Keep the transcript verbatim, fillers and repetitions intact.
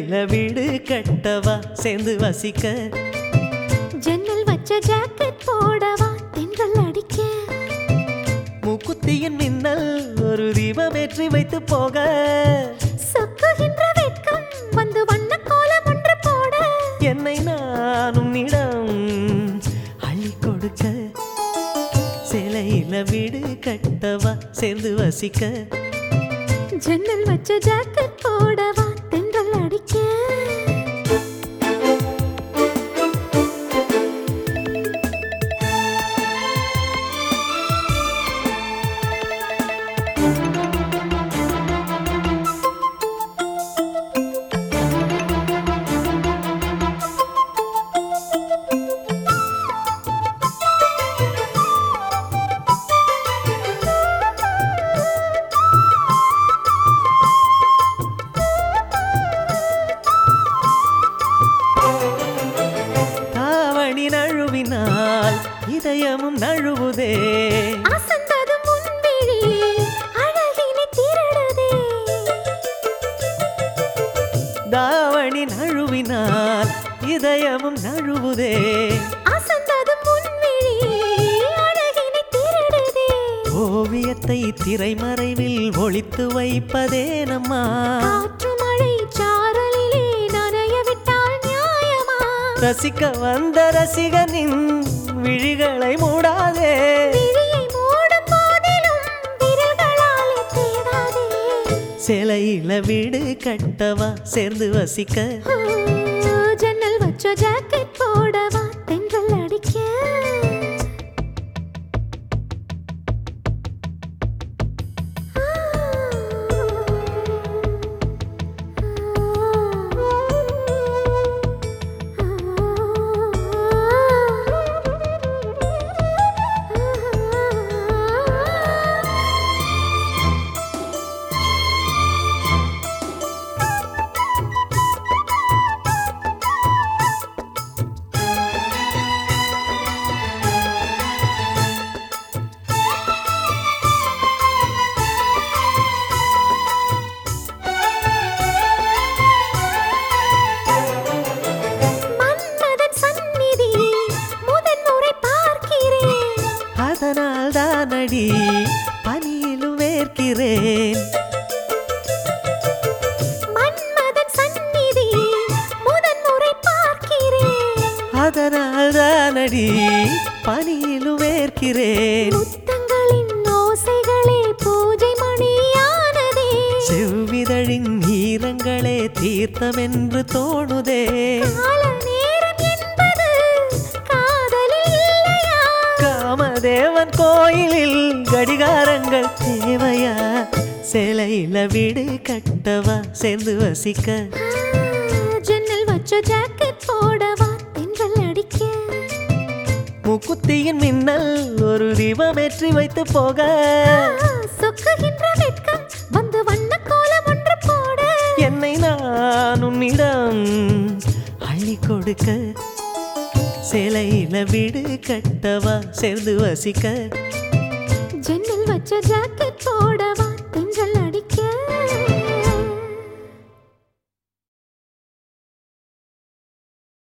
சேலையில வீடு கட்டவா சேர்ந்து வசிக்க ஜன்னல் வச்ச ஜாக்கெட் போடவா தென்றல் அடிக்க மூக்குத்தியின் மின்னல் ஒரு தீபமேற்றி வைத்து போக சொக்குகின்ற வெட்கம் வந்து வண்ண கோலம் ஒன்று போட என்னை நானும் இடம் அள்ளி கொடுக்க சேலையில வீடு கட்டவா சேர்ந்து வசிக்க ஜன்னல் வச்ச ஜாக்கெட் போடவா தென்றல் அடிக்க நழுவினால் இதயமும் நழுவுதே அசந்தது முன்விழி அழகினை திருடுதே தாவணி நழுவினால் இதயமும் நழுவுதே அசந்தது முன்விழி அழகினை திருடுதே ஓவியத்தை திரைமறைவில் ஒளித்து வைப்பதே நம்மா காற்று மழை சாரலிலே நனைய விட்டால் நியாயமா ரசிக்க வந்த ரசிகனின் விழிகளை மூடாதே விழியை மூடும் போதிலும் விரல்களாலே தேடாதே சேலையில வீடு கட்டவா சேர்ந்து வசிக்க ஜன்னல் வச்ச ஜாக்கெட் போடவா தென்றல் அடிக்க அதனால் தானடி பனியிலும் வேர்க்கிறேன் மன்மதன் சந்நிதி முதன் முறை பார்க்கிறேன் அதனால் தானடி பனியிலும் வேர்க்கிறேன் முத்தங்களின் ஓசைகளே பூஜை மணியானதே செவ்விதழின் ஈரங்களே தீர்த்தம் என்று தோணுதே கால நேரம் என்பது காதலில் இல்லையா காமதேவன் கோயிலில் கடிகாரங்கள் தேவையா சேலையில வீடு கட்டவா சேர்ந்து வசிக்க ஜன்னல் வச்ச ஜாக்கெட் போடவா தென்றல் அடிக்க மூக்குத்தியின் மின்னல் ஒரு தீபமேற்றி வைத்து போக சொக்குகின்ற வெட்கம் வந்து வண்ண கோலம் ஒன்று போட என்னை நான் உன்னிடம் அள்ளி கொடுக்க சேலையில வீடு கட்டவா சேர்ந்து வசிக்க ஜன்னல் வச்ச ஜாக்கெட் போட